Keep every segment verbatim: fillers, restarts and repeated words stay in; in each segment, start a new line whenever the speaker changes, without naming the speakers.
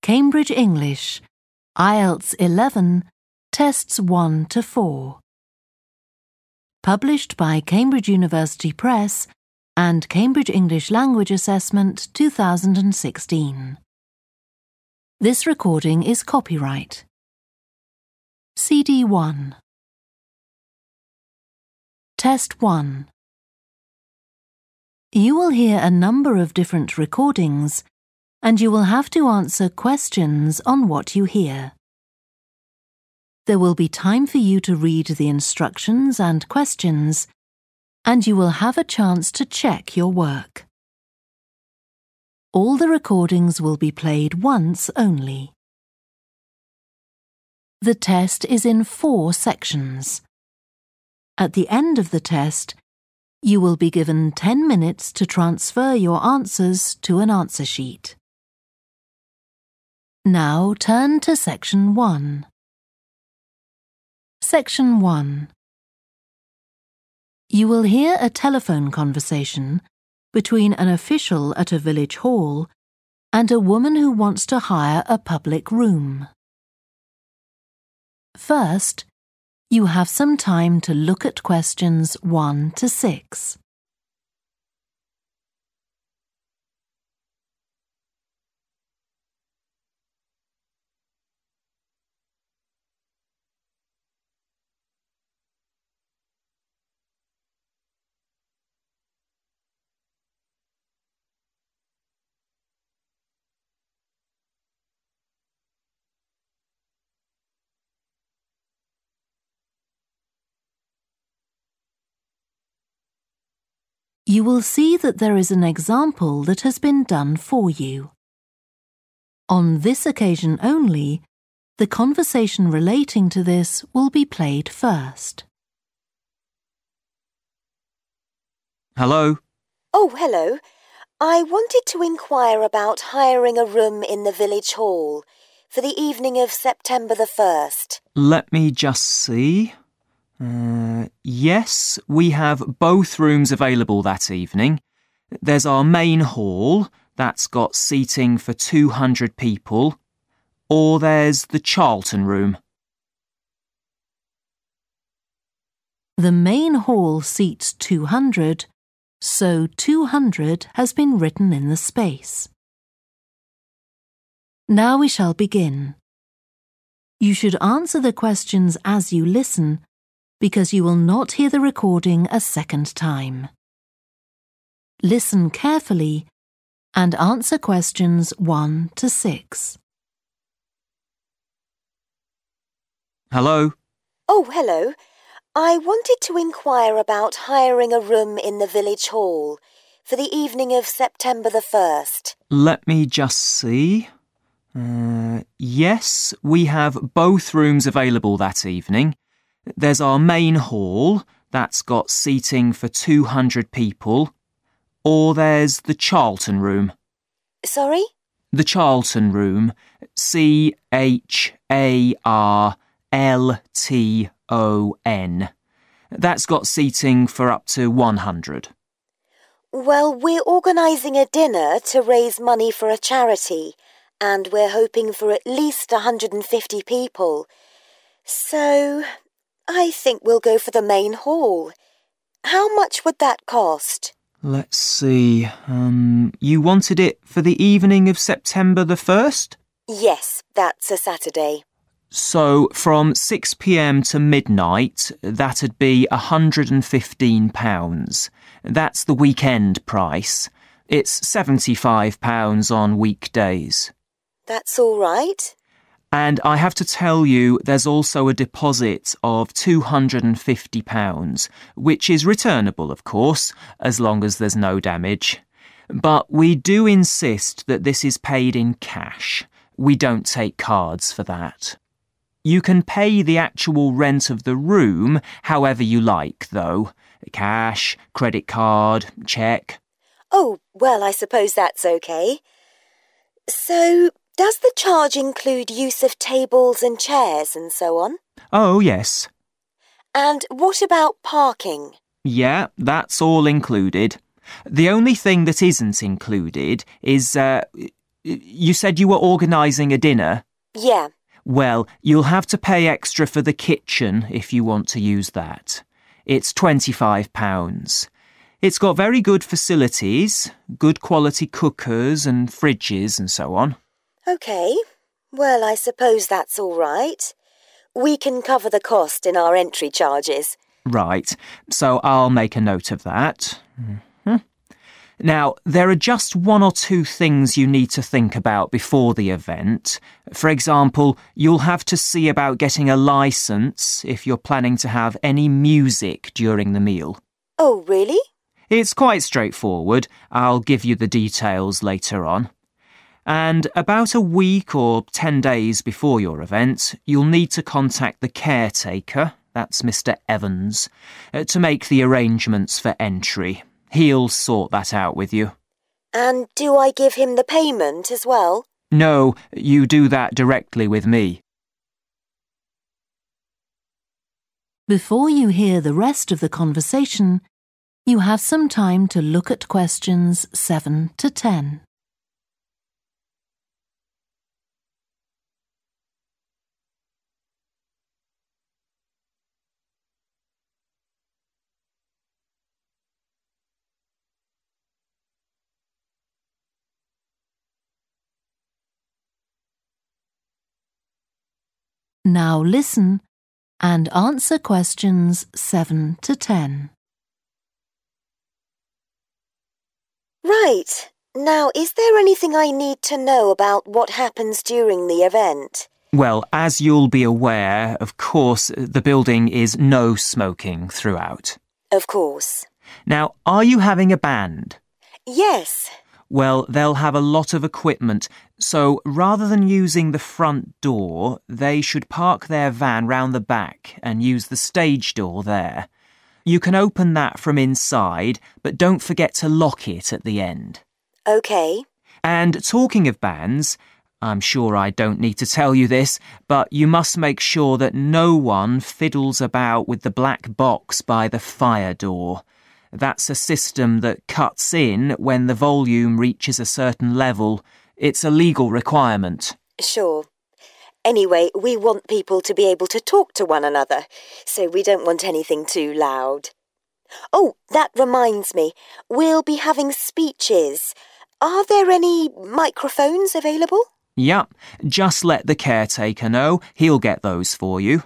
Cambridge English, I E L T S eleven, Tests one to four. Published by Cambridge University Press and Cambridge English Language Assessment two thousand sixteen. This recording is copyright. C D one. Test one. You will hear a number of different recordings, and you will have to answer questions on what you hear. There will be time for you to read the instructions and questions, and you will have a chance to check your work. All the recordings will be played once only. The test is in four sections. At the end of the test, you will be given ten minutes to transfer your answers to an answer sheet. Now turn to Section one. Section one. You will hear a telephone conversation between an official at a village hall and a woman who wants to hire a public room. First, you have some time to look at questions one to six. You will see that there is an example that has been done for you. On this occasion only, the conversation relating to this will be played first.
Hello?
Oh, hello. I wanted to inquire about hiring a room in the village hall for the evening of September the first.
Let me just see. Uh, yes, we have both rooms available that evening. There's our main hall, that's got seating for two hundred people, or there's the Charlton room.
The main hall seats two hundred, so two hundred has been written in the space. Now we shall begin. You should answer the questions as you listen, because you will not hear the recording a second time. Listen carefully and answer questions one to six.
Hello?
Oh, hello. I wanted to inquire about hiring a room in the village hall for the evening of September the first.
Let me just see. Uh, yes, we have both rooms available that evening. There's our main hall, that's got seating for two hundred people, or there's the Charlton room.
Sorry?
The Charlton room, C H A R L T O N. That's got seating for up to one hundred.
Well, we're organising a dinner to raise money for a charity, and we're hoping for at least one hundred fifty people. So I think we'll go for the main hall. How much would that cost?
Let's see. Um, you wanted it for the evening of September the first?
Yes, that's a Saturday.
So from six p m to midnight, that'd be one hundred fifteen pounds. That's the weekend price. It's seventy-five pounds on weekdays.
That's all right.
And I have to tell you, there's also a deposit of two hundred fifty pounds, which is returnable, of course, as long as there's no damage. But we do insist that this is paid in cash. We don't take cards for that. You can pay the actual rent of the room however you like, though. Cash, credit card, cheque.
Oh, well, I suppose that's okay. So, does the charge include use of tables and chairs and so on?
Oh, yes.
And what about parking?
Yeah, that's all included. The only thing that isn't included is, uh, You said you were organising a dinner?
Yeah.
Well, you'll have to pay extra for the kitchen if you want to use that. It's twenty-five pounds. It's got very good facilities, good quality cookers and fridges and so on.
OK. Well, I suppose that's all right. We can cover the cost in our entry charges.
Right, so I'll make a note of that. Mm-hmm. Now, there are just one or two things you need to think about before the event. For example, you'll have to see about getting a licence if you're planning to have any music during the meal.
Oh, really?
It's quite straightforward. I'll give you the details later on. And about a week or ten days before your event, you'll need to contact the caretaker, that's Mister Evans, uh, to make the arrangements for entry. He'll sort that out with you.
And do I give him the payment as well?
No, you do that directly with me.
Before you hear the rest of the conversation, you have some time to look at questions seven to ten. Now listen and answer questions seven to ten.
Right. Now, is there anything I need to know about what happens during the event?
Well, as you'll be aware, of course, the building is no smoking throughout.
Of course.
Now, are you having a band?
Yes.
Well, they'll have a lot of equipment, so rather than using the front door, they should park their van round the back and use the stage door there. You can open that from inside, but don't forget to lock it at the end.
OK.
And talking of bands, I'm sure I don't need to tell you this, but you must make sure that no one fiddles about with the black box by the fire door. That's a system that cuts in when the volume reaches a certain level. It's a legal requirement.
Sure. Anyway, we want people to be able to talk to one another, so we don't want anything too loud. Oh, that reminds me. We'll be having speeches. Are there any microphones available?
Yep, just let the caretaker know. He'll get those for you.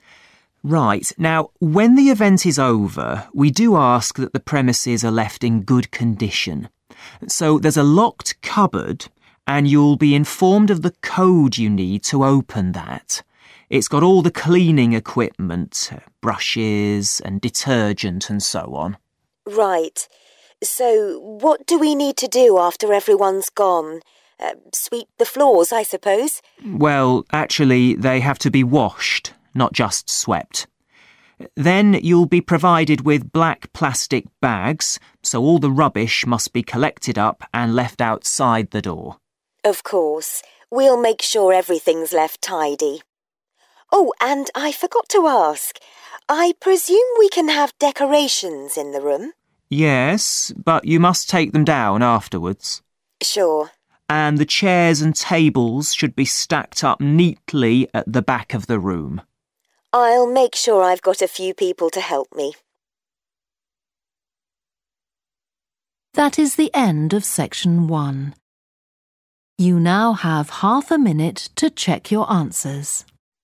Right, now, when the event is over, we do ask that the premises are left in good condition. So there's a locked cupboard, and you'll be informed of the code you need to open that. It's got all the cleaning equipment, brushes and detergent and so on.
Right. So what do we need to do after everyone's gone? Uh, sweep the floors, I suppose?
Well, actually, they have to be washed, not just swept. Then you'll be provided with black plastic bags, so all the rubbish must be collected up and left outside the door.
Of course. We'll make sure everything's left tidy. Oh, and I forgot to ask. I presume we can have decorations in the room?
Yes, but you must take them down afterwards.
Sure.
And the chairs and tables should be stacked up neatly at the back of the room.
I'll make sure I've got a few people to help me.
That is the end of section one. You now have half a minute to check your answers.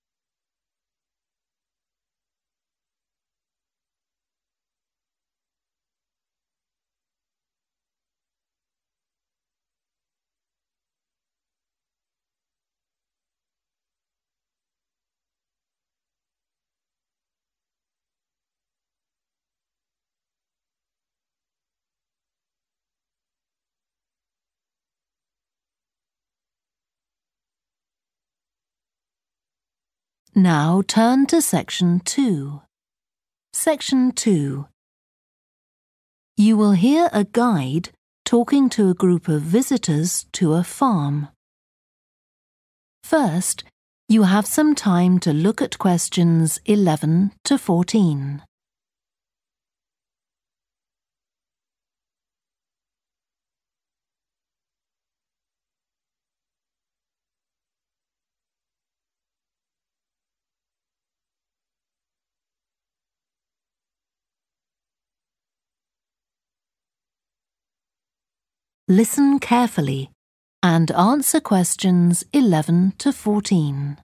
Now turn to section two. Section two. You will hear a guide talking to a group of visitors to a farm. First, you have some time to look at questions eleven to fourteen. Listen carefully and answer questions eleven to fourteen.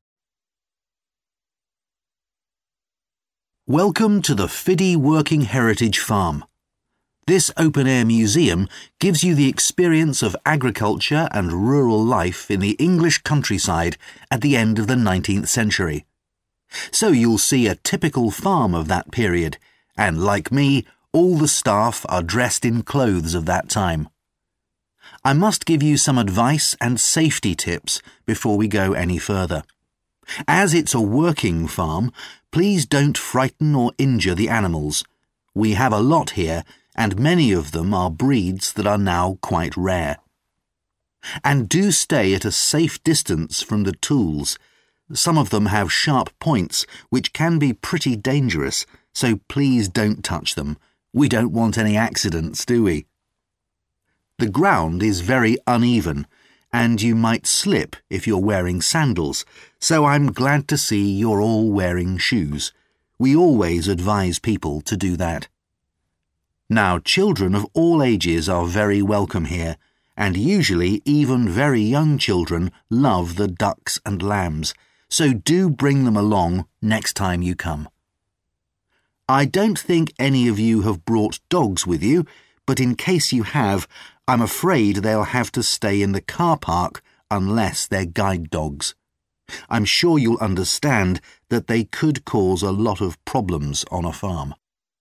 Welcome to the Fiddy Working Heritage Farm. This open-air museum gives you the experience of agriculture and rural life in the English countryside at the end of the nineteenth century. So you'll see a typical farm of that period, and like me, all the staff are dressed in clothes of that time. I must give you some advice and safety tips before we go any further. As it's a working farm, please don't frighten or injure the animals. We have a lot here, and many of them are breeds that are now quite rare. And do stay at a safe distance from the tools. Some of them have sharp points, which can be pretty dangerous, so please don't touch them. We don't want any accidents, do we? The ground is very uneven, and you might slip if you're wearing sandals, so I'm glad to see you're all wearing shoes. We always advise people to do that. Now, children of all ages are very welcome here, and usually even very young children love the ducks and lambs, so do bring them along next time you come. I don't think any of you have brought dogs with you, but in case you have, I'm afraid they'll have to stay in the car park unless they're guide dogs. I'm sure you'll understand that they could cause a lot of problems on a farm.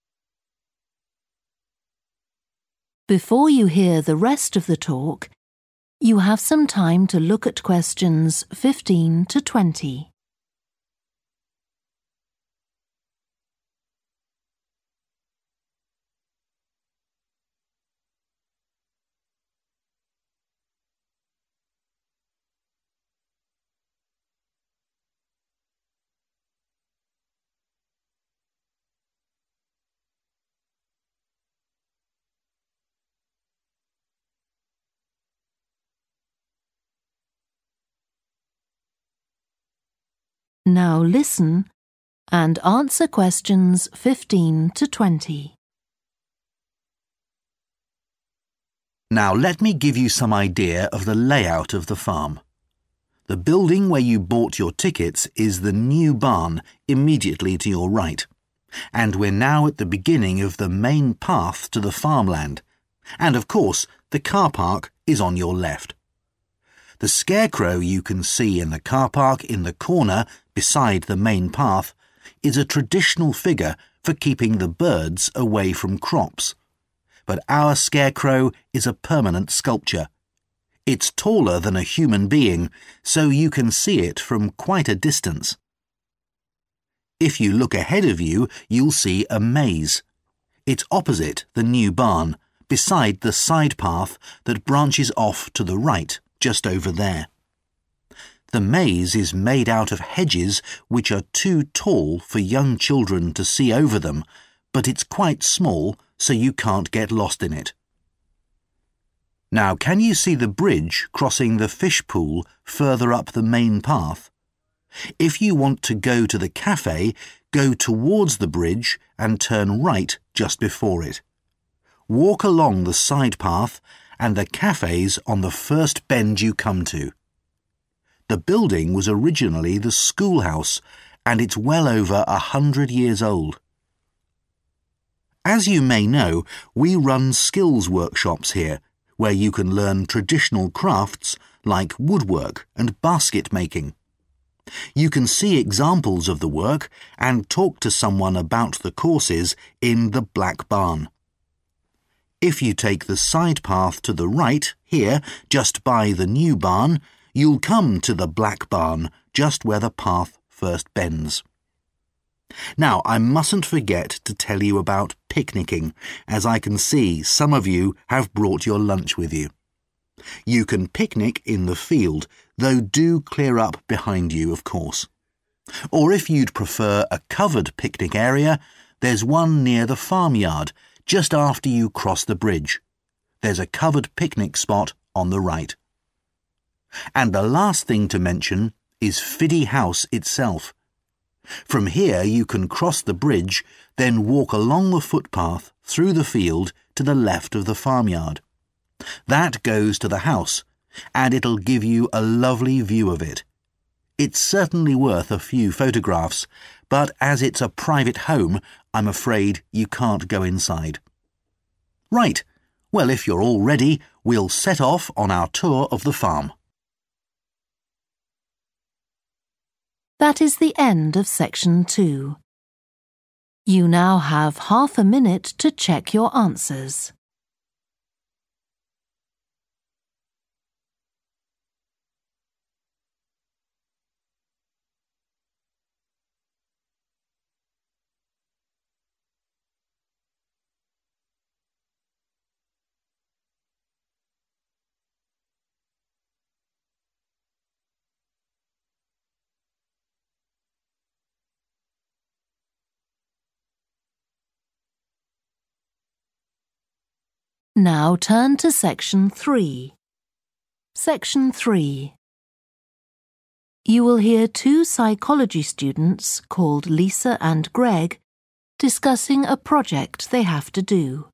Before you hear the rest of the talk, you have some time to look at questions fifteen to twenty. Now listen and answer questions fifteen to twenty.
Now let me give you some idea of the layout of the farm. The building where you bought your tickets is the new barn immediately to your right, and we're now at the beginning of the main path to the farmland, and of course the car park is on your left. The scarecrow you can see in the car park in the corner beside the main path is a traditional figure for keeping the birds away from crops. But our scarecrow is a permanent sculpture. It's taller than a human being, so you can see it from quite a distance. If you look ahead of you, you'll see a maze. It's opposite the new barn, beside the side path that branches off to the right, just over there. The maze is made out of hedges which are too tall for young children to see over them, but it's quite small, so you can't get lost in it. Now, can you see the bridge crossing the fish pool further up the main path? If you want to go to the cafe, go towards the bridge and turn right just before it. Walk along the side path and the cafe's on the first bend you come to. The building was originally the schoolhouse, and it's well over a hundred years old. As you may know, we run skills workshops here, where you can learn traditional crafts like woodwork and basket making. You can see examples of the work and talk to someone about the courses in the Black Barn. If you take the side path to the right, here, just by the new barn, you'll come to the Black Barn, just where the path first bends. Now, I mustn't forget to tell you about picnicking, as I can see some of you have brought your lunch with you. You can picnic in the field, though do clear up behind you, of course. Or if you'd prefer a covered picnic area, there's one near the farmyard, just after you cross the bridge. There's a covered picnic spot on the right. And the last thing to mention is Fiddy House itself. From here you can cross the bridge, then walk along the footpath through the field to the left of the farmyard. That goes to the house, and it'll give you a lovely view of it. It's certainly worth a few photographs, but as it's a private home, I'm afraid you can't go inside. Right, well, if you're all ready, we'll set off on our tour of the farm.
That is the end of section two. You now have half a minute to check your answers. Now turn to section three. Section three. You will hear two psychology students called Lisa and Greg discussing a project they have to do.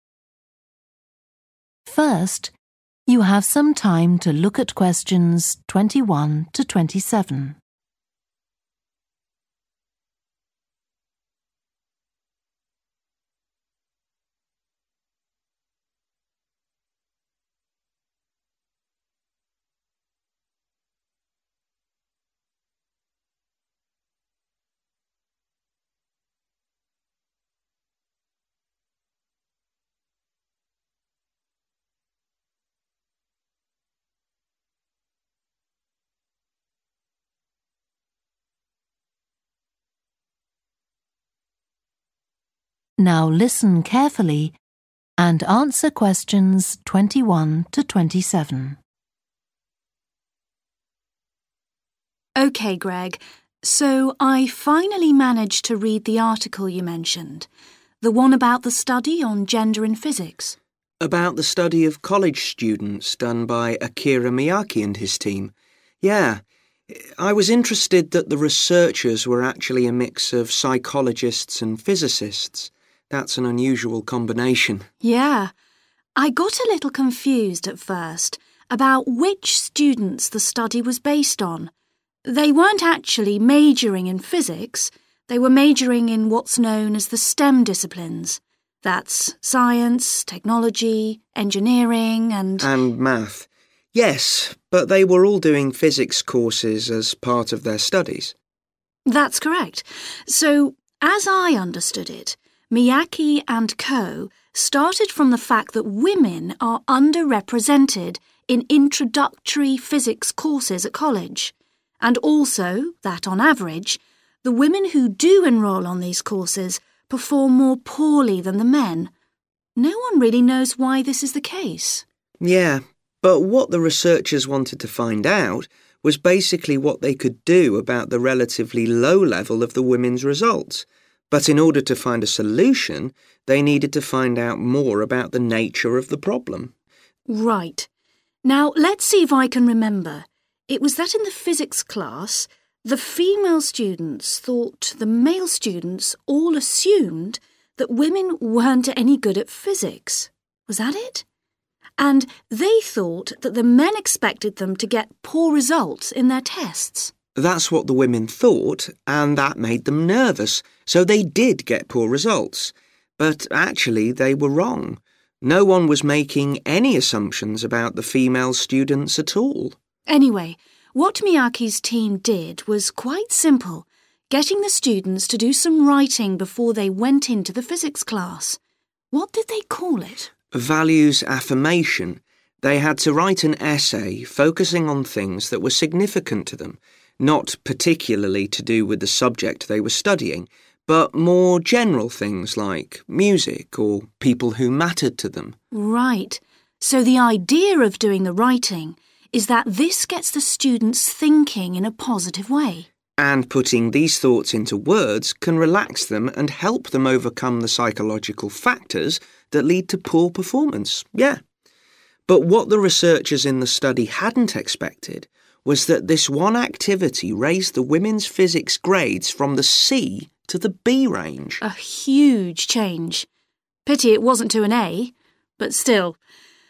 First, you have some time to look at questions twenty-one to twenty-seven. Now listen carefully and answer questions twenty-one to twenty-seven.
OK, Greg, so I finally managed to read the article you mentioned, the one about the study on gender in physics.
About the study of college students done by Akira Miyake and his team. Yeah, I was interested that the researchers were actually a mix of psychologists and physicists. That's an unusual combination.
Yeah. I got a little confused at first about which students the study was based on. They weren't actually majoring in physics. They were majoring in what's known as the STEM disciplines. That's science, technology, engineering and...
And math. Yes, but they were all doing physics courses as part of their studies.
That's correct. So, as I understood it, Miyake and co. started from the fact that women are underrepresented in introductory physics courses at college, and also that, on average, the women who do enrol on these courses perform more poorly than the men. No one really knows why this is the case.
Yeah, but what the researchers wanted to find out was basically what they could do about the relatively low level of the women's results. But in order to find a solution, they needed to find out more about the nature of the problem.
Right. Now, let's see if I can remember. It was that in the physics class, the female students thought the male students all assumed that women weren't any good at physics. Was that it? And they thought that the men expected them to get poor results in their tests.
That's what the women thought, and that made them nervous, so they did get poor results. But actually, they were wrong. No one was making any assumptions about the female students at all.
Anyway, what Miyake's team did was quite simple, getting the students to do some writing before they went into the physics class. What did they call it?
Values affirmation. They had to write an essay focusing on things that were significant to them, not particularly to do with the subject they were studying, but more general things like music or people who mattered to them.
Right. So the idea of doing the writing is that this gets the students thinking in a positive way.
And putting these thoughts into words can relax them and help them overcome the psychological factors that lead to poor performance. Yeah. But what the researchers in the study hadn't expected was that this one activity raised the women's physics grades from the C to the B range.
A huge change. Pity it wasn't to an A, but still.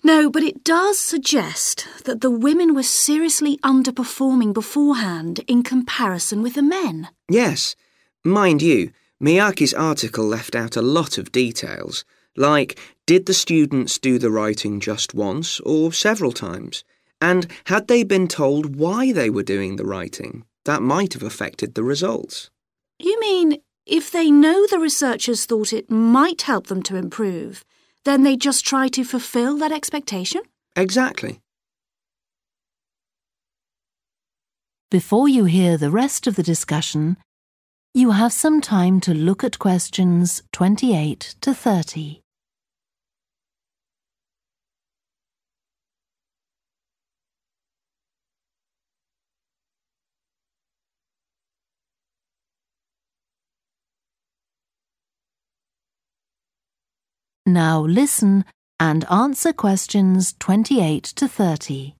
No, but it does suggest that the women were seriously underperforming beforehand in comparison with the men.
Yes. Mind you, Miyake's article left out a lot of details, like did the students do the writing just once or several times? And had they been told why they were doing the writing? That might have affected the results.
You mean if they know the researchers thought it might help them to improve, then they just try to fulfill that expectation?
Exactly.
Before you hear the rest of the discussion, you have some time to look at questions twenty-eight to thirty. Now listen and answer questions twenty-eight to thirty.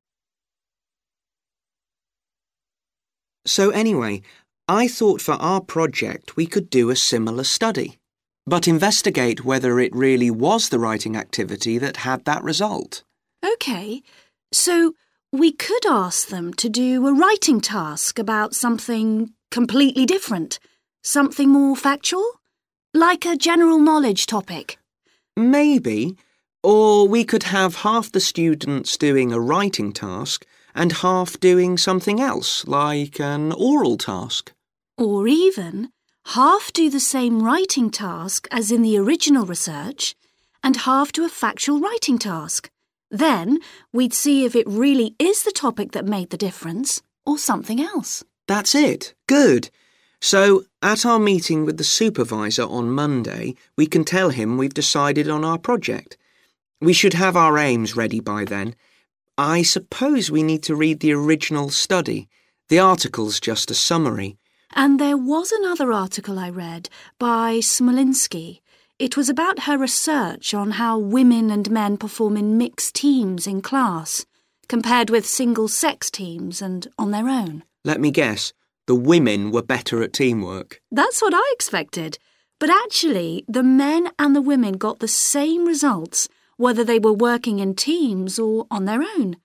So anyway, I thought for our project we could do a similar study, but investigate whether it really was the writing activity that had that result.
OK, so we could ask them to do a writing task about something completely different, something more factual, like a general knowledge topic.
Maybe. Or we could have half the students doing a writing task and half doing something else, like an oral task.
Or even half do the same writing task as in the original research and half do a factual writing task. Then we'd see if it really is the topic that made the difference or something else.
That's it. Good. So, at our meeting with the supervisor on Monday, we can tell him we've decided on our project. We should have our aims ready by then. I suppose we need to read the original study. The article's just a summary.
And there was another article I read by Smolinski. It was about her research on how women and men perform in mixed teams in class, compared with single-sex teams and on their own.
Let me guess. The women were better at teamwork.
That's what I expected. But actually, the men and the women got the same results, whether they were working in teams or on their own.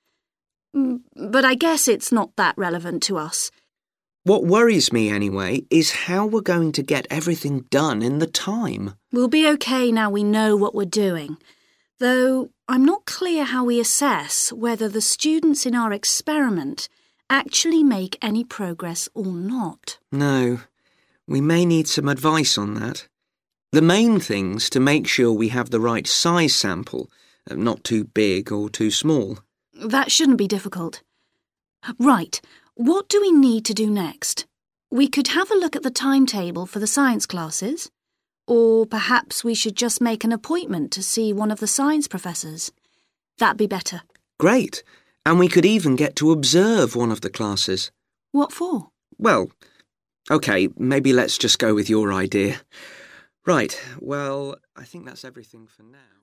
But I guess it's not that relevant to us.
What worries me, anyway, is how we're going to get everything done in the time.
We'll be okay now we know what we're doing. Though I'm not clear how we assess whether the students in our experiment actually make any progress or not.
No, we may need some advice on that. The main thing's to make sure we have the right size sample, not too big or too small.
That shouldn't be difficult. Right, what do we need to do next? We could have a look at the timetable for the science classes, or perhaps we should just make an appointment to see one of the science professors. That'd be better.
Great. And we could even get to observe one of the classes.
What for?
Well, OK, maybe let's just go with your idea. Right, well, I think that's everything for now.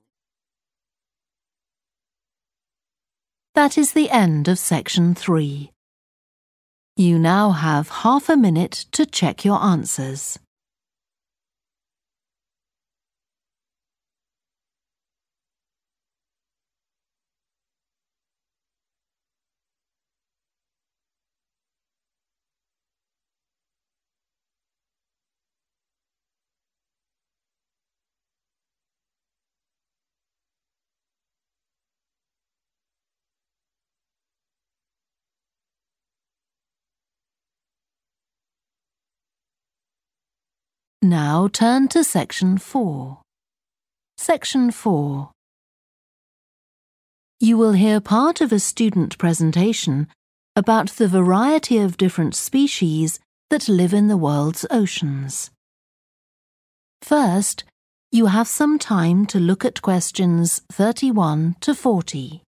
That is the end of section three. You now have half a minute to check your answers. Now turn to section four. Section four. You will hear part of a student presentation about the variety of different species that live in the world's oceans. First, you have some time to look at questions thirty-one to forty.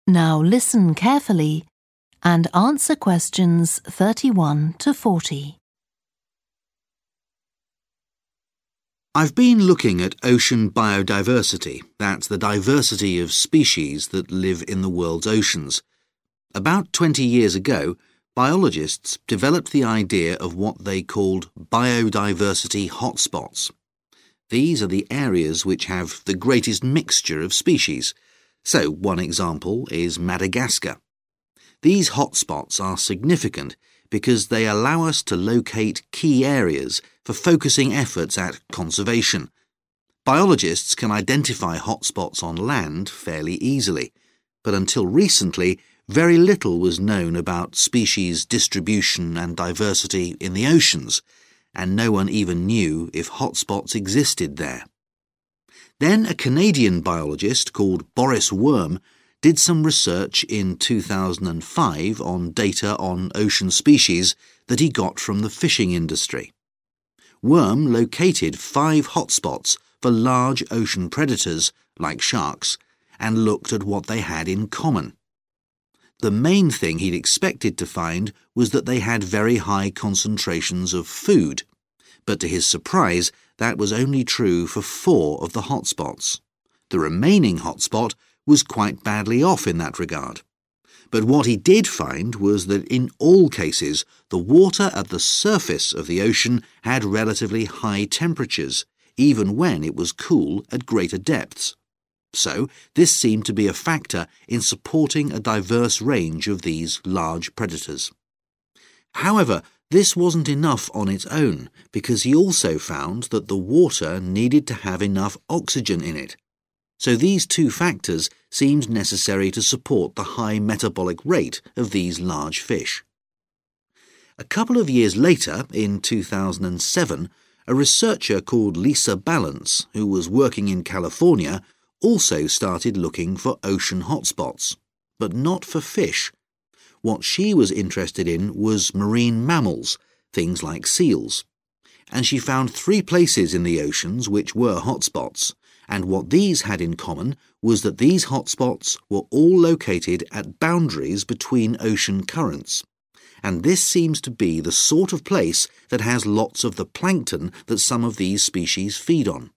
Now listen carefully and answer questions thirty-one to forty.
I've been looking at ocean biodiversity. That's the diversity of species that live in the world's oceans. About twenty years ago, biologists developed the idea of what they called biodiversity hotspots. These are the areas which have the greatest mixture of species. So, one example is Madagascar. These hotspots are significant because they allow us to locate key areas for focusing efforts at conservation. Biologists can identify hotspots on land fairly easily, but until recently, very little was known about species distribution and diversity in the oceans, and no one even knew if hotspots existed there. Then a Canadian biologist called Boris Worm did some research in two thousand five on data on ocean species that he got from the fishing industry. Worm located five hotspots for large ocean predators, like sharks, and looked at what they had in common. The main thing he'd expected to find was that they had very high concentrations of food, but to his surprise, that was only true for four of the hotspots. The remaining hotspot was quite badly off in that regard. But what he did find was that in all cases, the water at the surface of the ocean had relatively high temperatures, even when it was cool at greater depths. So, this seemed to be a factor in supporting a diverse range of these large predators. However, this wasn't enough on its own, because he also found that the water needed to have enough oxygen in it. So these two factors seemed necessary to support the high metabolic rate of these large fish. A couple of years later, in two thousand seven, a researcher called Lisa Balance, who was working in California, also started looking for ocean hotspots, but not for fish. What she was interested in was marine mammals, things like seals. And she found three places in the oceans which were hotspots, and what these had in common was that these hotspots were all located at boundaries between ocean currents. And this seems to be the sort of place that has lots of the plankton that some of these species feed on.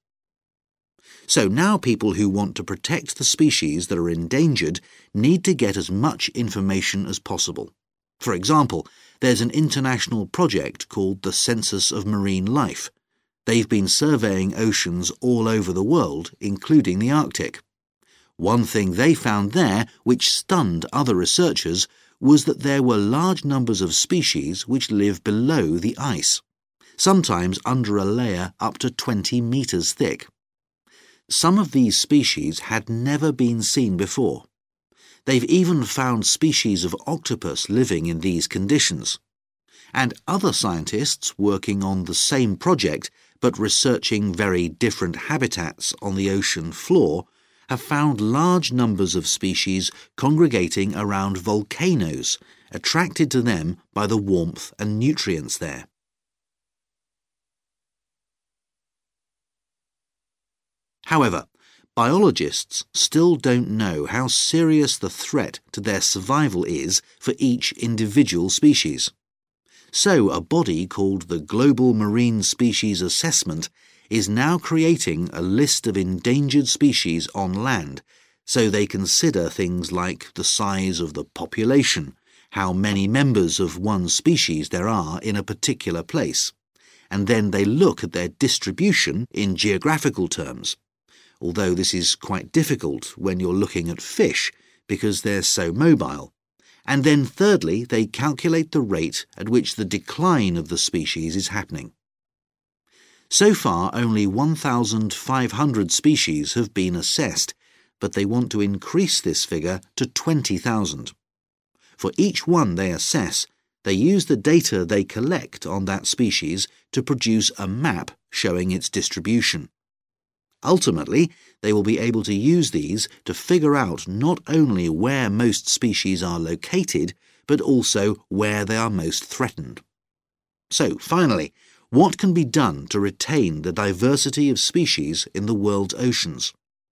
So now people who want to protect the species that are endangered need to get as much information as possible. For example, there's an international project called the Census of Marine Life. They've been surveying oceans all over the world, including the Arctic. One thing they found there, which stunned other researchers, was that there were large numbers of species which live below the ice, sometimes under a layer up to twenty metres thick. Some of these species had never been seen before. They've even found species of octopus living in these conditions. And other scientists working on the same project but researching very different habitats on the ocean floor have found large numbers of species congregating around volcanoes, attracted to them by the warmth and nutrients there. However, biologists still don't know how serious the threat to their survival is for each individual species. So a body called the Global Marine Species Assessment is now creating a list of endangered species on land, so they consider things like the size of the population, how many members of one species there are in a particular place, and then they look at their distribution in geographical terms. Although this is quite difficult when you're looking at fish because they're so mobile. And then thirdly, they calculate the rate at which the decline of the species is happening. So far, only one thousand five hundred species have been assessed, but they want to increase this figure to twenty thousand. For each one they assess, they use the data they collect on that species to produce a map showing its distribution. Ultimately, they will be able to use these to figure out not only where most species are located, but also where they are most threatened. So, finally, what can be done to retain the diversity of species in the world's oceans?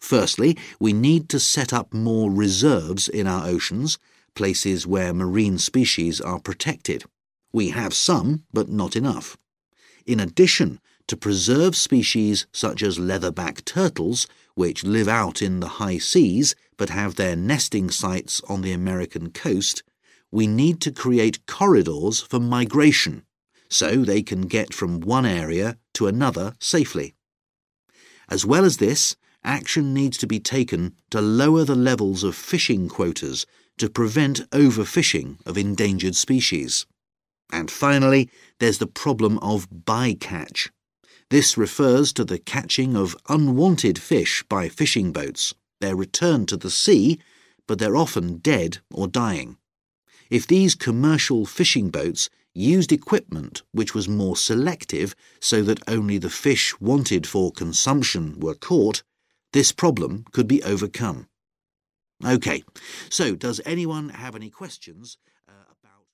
Firstly, we need to set up more reserves in our oceans, places where marine species are protected. We have some, but not enough. In addition, to preserve species such as leatherback turtles, which live out in the high seas but have their nesting sites on the American coast, we need to create corridors for migration, so they can get from one area to another safely. As well as this, action needs to be taken to lower the levels of fishing quotas to prevent overfishing of endangered species. And finally, there's the problem of bycatch. This refers to the catching of unwanted fish by fishing boats. They're returned to the sea, but they're often dead or dying. If these commercial fishing boats used equipment which was more selective so that only the fish wanted for consumption were caught, this problem could be overcome. OK, so does anyone have any questions uh, about...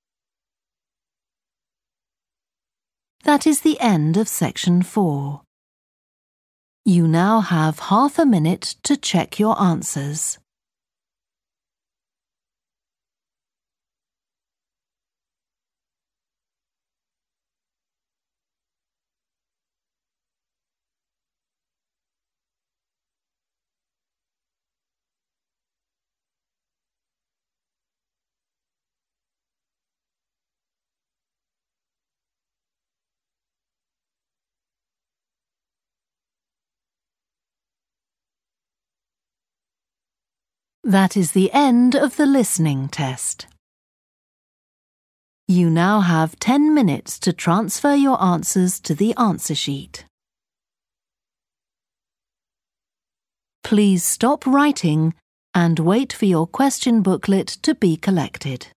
That is the end of section four. You now have half a minute to check your answers. That is the end of the listening test. You now have ten minutes to transfer your answers to the answer sheet. Please stop writing and wait for your question booklet to be collected.